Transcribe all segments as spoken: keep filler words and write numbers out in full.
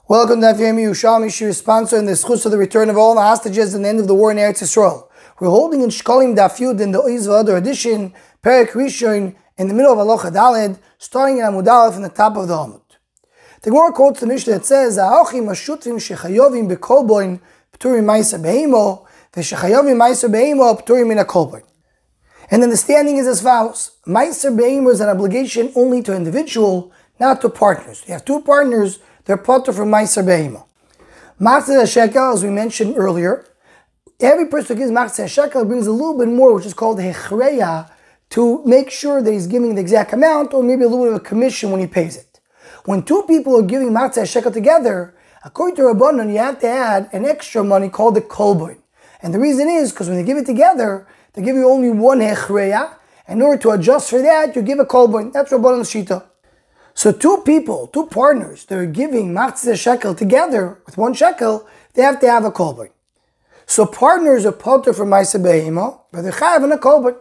Welcome to Daf Yomi Yerushalmi, Shir sponsor in the schus of the return of all the hostages and the end of the war in Eretz Yisrael. We're holding in Shkolim Daf Yud in the Oiz V'Adar edition, Perek Rishon, in the middle of Halacha Daled, starting in Amud Aleph in the top of the Amud. The Gemara quotes the Mishnah that says, "Ha'ochim ha'shutvim shechayovim bekolboin p'turim ma'aser beheimo, v'shechayovim ma'aser beheimo p'turim min ha'kolboin." And the understanding is as follows: Ma'aser beheimo is an obligation only to an individual, not to partners. You have two partners. They're potter from Ma'aser Beheimo. Machzeh HaShekel, as we mentioned earlier, every person who gives Machzeh HaShekel brings a little bit more, which is called Hechreya, to make sure that he's giving the exact amount, or maybe a little bit of a commission when he pays it. When two people are giving Machzeh HaShekel together, according to Rabbanan, you have to add an extra money called the kolboin. And the reason is, because when they give it together, they give you only one Hechreya. In order to adjust for that, you give a kolboin. That's Rabbanan's Shita. So two people, two partners, they're giving Machzeh shekel together with one shekel, they have to have a kolboin. So partners are potter from Ma'aser Beheimo, but they're chayav in a kolboin.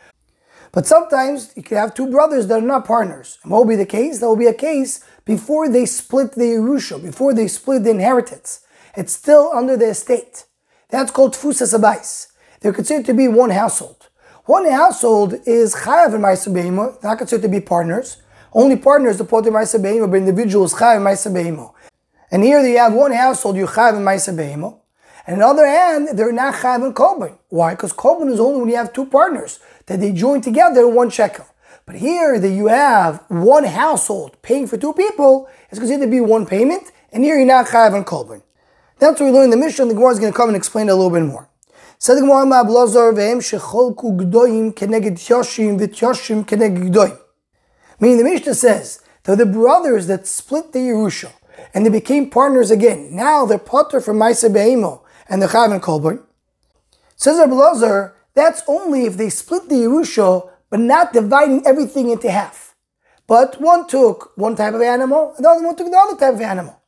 But sometimes you can have two brothers that are not partners. And what will be the case? That will be a case before they split the Yerusha, before they split the inheritance. It's still under the estate. That's called Tfusas Abayis. They're considered to be one household. One household is chayav in Ma'aser Beheimo, not considered to be partners. Only partners the potter Ma'aser Beheimo, but individuals chayav in Ma'aser Beheimo. And here you have one household, you chayav in Ma'aser Beheimo. And on the other hand, they're not chayav in kolboin. Why? Because kolboin is only when you have two partners, that they join together in one shekel. But here that you have one household paying for two people, it's considered to be one payment, and here you're not chayav in kolboin. That's what we learn in the Mishnah, and the Gemara is going to come and explain it a little bit more. So the Gemara, Ma blazar ve'em shecholku gdoim keneged yoshim v'yoshim keneged gdoim. Meaning the Mishnah says that the brothers that split the Yerusha and they became partners again, now they're potter from Ma'aser Beheimo and they're chayav in kolboin. Says Rabbi Lazar, that's only if they split the Yerusha but not dividing everything into half. But one took one type of animal and the other one took the other type of animal.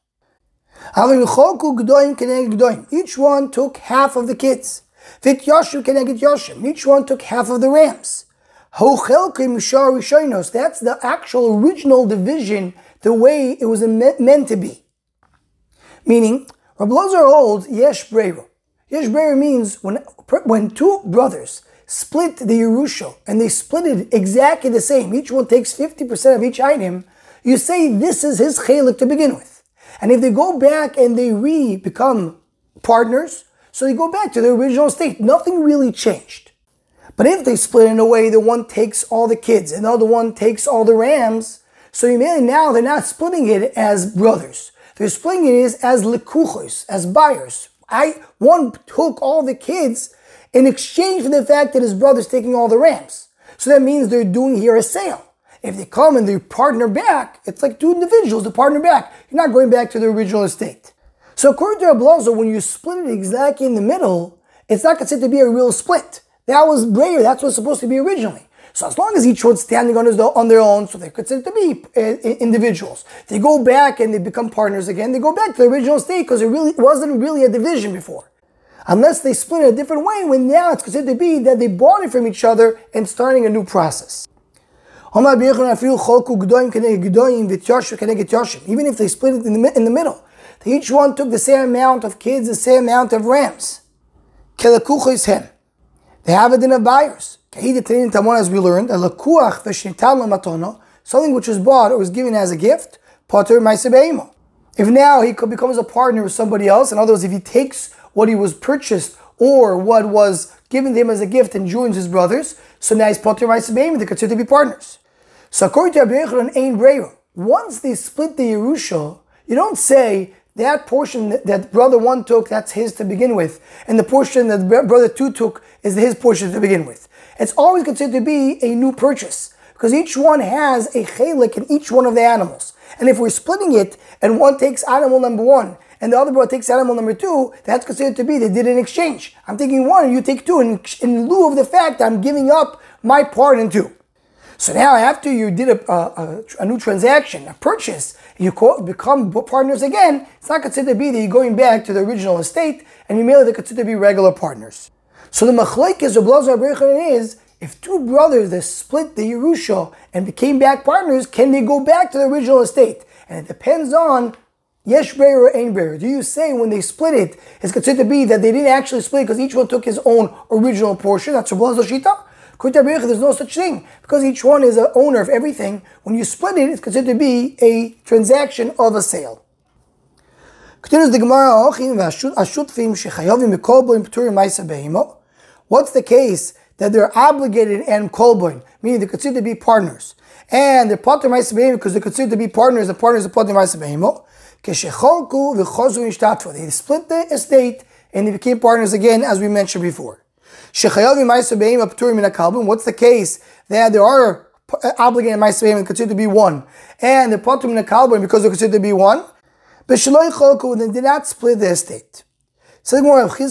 Each one took half of the kids. Each one took half of the rams. That's the actual original division, the way it was meant to be. Meaning, Rabbi Lazar holds yesh breira. Yesh breira means when, when two brothers split the Yerusha and they split it exactly the same, each one takes fifty percent of each item, you say this is his chelik to begin with. And if they go back and they re-become partners, so they go back to their original state, nothing really changed. But if they split in a way that one takes all the kids and the other one takes all the rams, so you mean now they're not splitting it as brothers. They're splitting it as lekuchos, as buyers. I one took all the kids in exchange for the fact that his brother's taking all the rams. So that means they're doing here a sale. If they come and they partner back, it's like two individuals that partner back. You're not going back to the original estate. So according to Rabbi Lazar, when you split it exactly in the middle, it's not considered to be a real split. That was brayer. That's what it's supposed to be originally. So as long as each one's standing on, his, on their own, so they're considered to be uh, individuals. They go back and they become partners again. They go back to the original state because it really wasn't really a division before. Unless they split it a different way, when now it's considered to be that they bought it from each other and starting a new process. Even if they split it in the, in the middle, they each one took the same amount of kids, the same amount of rams. They have it in a buyers. As we learned, something which was bought or was given as a gift, potter Ma'aser Beheimo. If now he becomes a partner with somebody else, in other words, if he takes what he was purchased or what was given to him as a gift and joins his brothers, so now he's potter Ma'aser Beheimo, they consider to be partners. So according to Rabbi Yochanan, ein breira. Once they split the Yerusha, you don't say that portion that, that brother one took, that's his to begin with, and the portion that brother two took is his portion to begin with. It's always considered to be a new purchase, because each one has a chelik in each one of the animals. And if we're splitting it, and one takes animal number one, and the other brother takes animal number two, that's considered to be they did an exchange. I'm taking one, and you take two, in, in lieu of the fact that I'm giving up my part in two. So now after you did a, a, a new transaction, a purchase, you become partners again, it's not considered to be that you're going back to the original estate, and you merely consider to be regular partners. So the machlekes of Rabbi Yochanan is, if two brothers that split the Yerusha and became back partners, can they go back to the original estate? And it depends on Yesh Breir or Ein Breir? Do you say when they split it, it's considered to be that they didn't actually split because each one took his own original portion? That's Rabbi Elazar Shita. There's no such thing. Because each one is an owner of everything, when you split it, it's considered to be a transaction of a sale. Continues the Gemara, what's the case that they're obligated and kolboin, meaning they're considered to be partners, and they're pater ma'aseh behema because they're considered to be partners, and partners are pater ma'aseh behema. They split the estate and they became partners again, as we mentioned before. What's the case that there are obligated ma'aseh behema considered to be one, and they're pater min hakalboin because they're considered to be one? They did not split the estate. So why don't we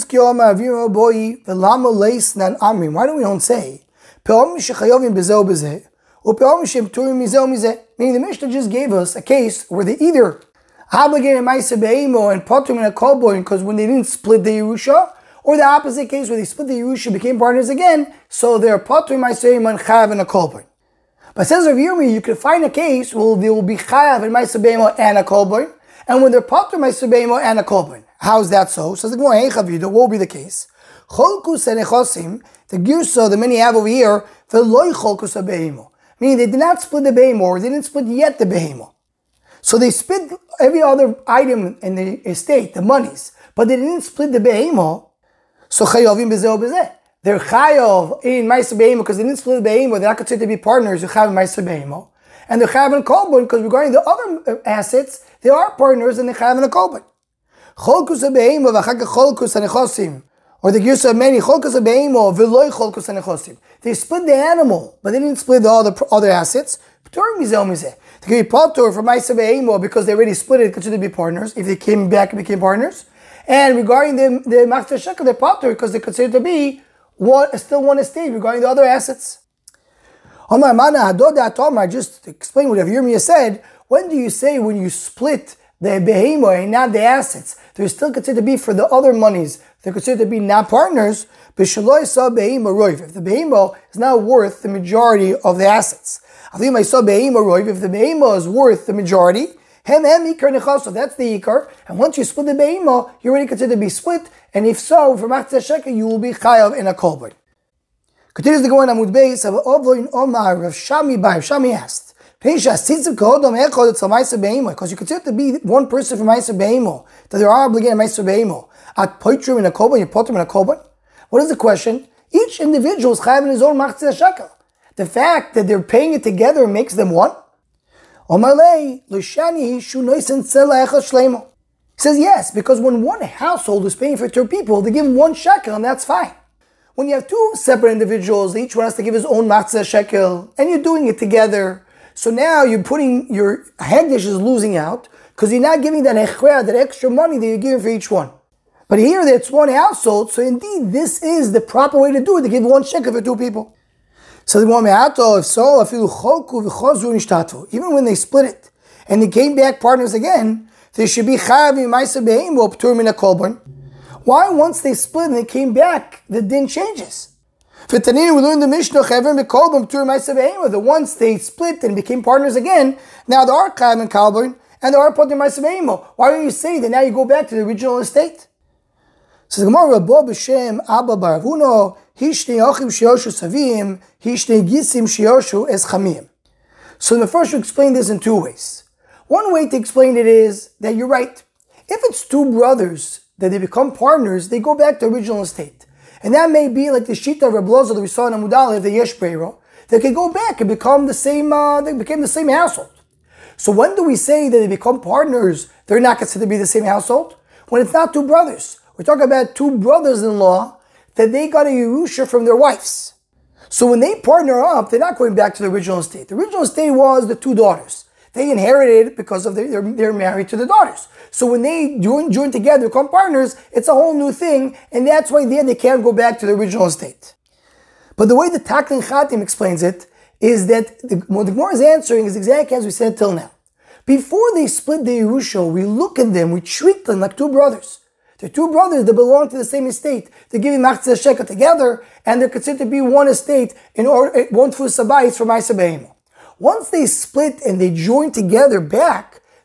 don't say meaning the Mishnah just gave us a case where they either obligated ma'aseh behema and pater min hakalboin because when they didn't split the Yerusha, or the opposite case where they split the Yerusha, became partners again, so they're pater ma'aseh behema and chayav and hakalboin. But says Rav Yirmi, you can find a case where they will be chayav and ma'aseh behema and hakalboin, and when they're pater ma'aseh behema and hakalboin. How is that so? So the Gemara, hey Chavida, what will be the case? Cholkus and echosim, the girsa that many have over here, v'loi cholkus behema, meaning they did not split the behema, or they didn't split yet the behema. So they split every other item in the estate, the monies, but they didn't split the behema. So chayovim bezeh bezeh. They're chayav in ma'aseh behema because they didn't split the behema. They're not considered to be partners. They're chayav in ma'aseh behema, and they're chayav in kolbon because regarding the other assets, they are partners and they're chayav in a kolbon. Cholkus behema v'achak cholkus hanechosim, or the girsa of many cholkus behema v'loi cholkus hanechosim. They split the animal, but they didn't split the other other assets. P'tur mizeh mizeh. They can be patur for ma'aseh behema because they already split it, considered to be partners. If they came back and became partners. And regarding the the machzor shekel, they're patur because they're considered to be one, still one estate regarding the other assets. Just to explain what Rav Yirmiyah said, when do you say when you split the behema and not the assets, they're still considered to be for the other monies, they're considered to be not partners, if the behema is not worth the majority of the assets. If the behema is worth the majority, Hem hem ikar nechaso, that's the ikar. And once you split the behema, you're already considered to be split. And if so, for machzor shekel, you will be chayav in a kolbon. Continues to go on Amud Beis. Avloin Omar Rav Shami by Rav Shami asked, because you consider to be one person from ma'aseh behema, that they are obligated ma'aseh behema. At poitrim in a kolbon, you poitrim in a kolbon. What is the question? Each individual is chayav in his own machzor shekel. The fact that they're paying it together makes them one. He says yes, because when one household is paying for two people, they give one shekel and that's fine. When you have two separate individuals, each one has to give his own machzor shekel, and you're doing it together, so now you're putting, your hegdish is losing out, because you're not giving that echra, that extra money that you're giving for each one. But here that's one household, so indeed this is the proper way to do it, to give one shekel for two people. So the one if so, even when they split it and they came back partners again, they should be chayav ma'aseh behema p'tur min hakolbon. Why once they split and they came back, the din changes? For Tanina, we learned the Mishnah chayav b'kolbon p'tur ma'aseh behema. The once they split and became partners again, now they are chayav in kolbon and they are p'tur ma'aseh behema. Why don't you say that now you go back to the original estate? So the Gemara, Rabbo b'shem Abba bar Avuno, Hishnei achim sheyoshu savim, hishnei gisim sheyoshu es chamim. So the first, you explain this in two ways. One way to explain it is that you're right. If it's two brothers that they become partners, they go back to the original estate. And that may be like the Shita of Rabbi Elazar that we saw in Amud Aleph, the Yesh Breira. They can go back and become the same, uh, they became the same household. So when do we say that they become partners, they're not considered to be the same household? When it's not two brothers. We're talking about two brothers-in-law that they got a Yerusha from their wives. So when they partner up, they're not going back to the original estate. The original estate was the two daughters. They inherited because of their, they're, they're married to the daughters. So when they join, join together, become partners, it's a whole new thing, and that's why then they can't go back to the original estate. But the way the Taklin Chatim explains it is that the, what the Gemara is answering is exactly as we said till now. Before they split the Yerusha, we look at them, we treat them like two brothers. They're two brothers that belong to the same estate. They're giving machzor shekel together, and they're considered to be one estate in order one tefus sabayis for ma'aseh behema. Once they split and they join together back,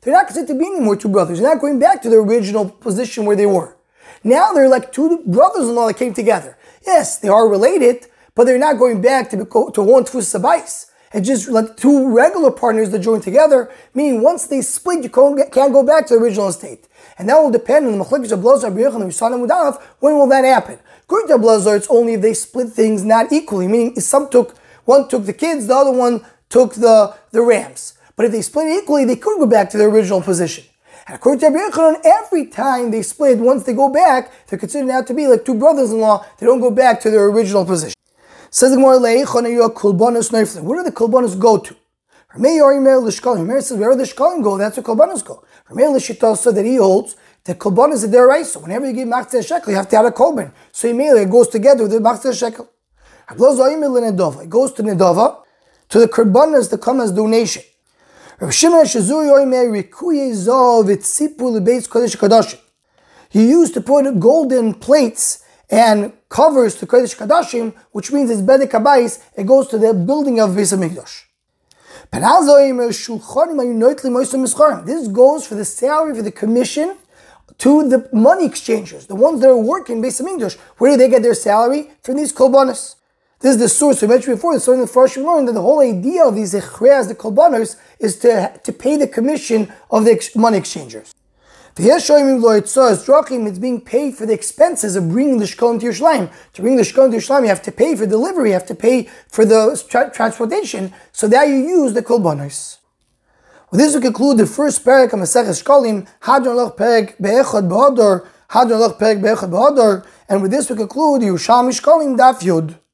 they're not considered to be anymore two brothers. They're not going back to their original position where they were. Now they're like two brothers-in-law that came together. Yes, they are related, but they're not going back to, to one tfus sabais. It's just like two regular partners that join together, meaning once they split, you can't go back to the original estate. And that will depend on the Machlekes of Blazar, Rabbi Yochanan, Yisana Mudalef. When will that happen? According to Blazar, it's only if they split things not equally, meaning if some took, one took the kids, the other one took the, the rams. But if they split equally, they could go back to their original position. And according to Rabbi Yochanan, every time they split, once they go back, they're considered now to be like two brothers-in-law. They don't go back to their original position. Says the Gemara, what do the kolbanos go to? Rameir says, wherever the shkalim go, that's where kolbanos go. Rameir l'shita said that he holds the kolbanos are there, right? So whenever you give machzeh shekel, you have to add a kolban. So it goes together with the machzeh shekel. It goes to nedava, to the kolbanos that come as donation. He used to put golden plates and covers to Kodesh Kadashim, which means it's Bedek Habayis, it goes to the building of Beis HaMikdash. This goes for the salary, for the commission to the money exchangers, the ones that are working Beis HaMikdash. Where do they get their salary? From these kolbanos. This is the source we mentioned before. So in the first we learned that the whole idea of these echreas, the kolbanos, is to, to pay the commission of the ex- money exchangers. It's being paid for the expenses of bringing the shkolim to Yerushalayim. To bring the shkolim to Yerushalayim, you have to pay for delivery, you have to pay for the tra- transportation. So that you use the kolbanos. With this we conclude the first parak of Maseches Shkolim, Hadron Lach Perek Be'echad B'Hador, Hadron Lach Perek Be'echad B'Hador, and with this we conclude Yerushalmi Shkolim Daf Yud.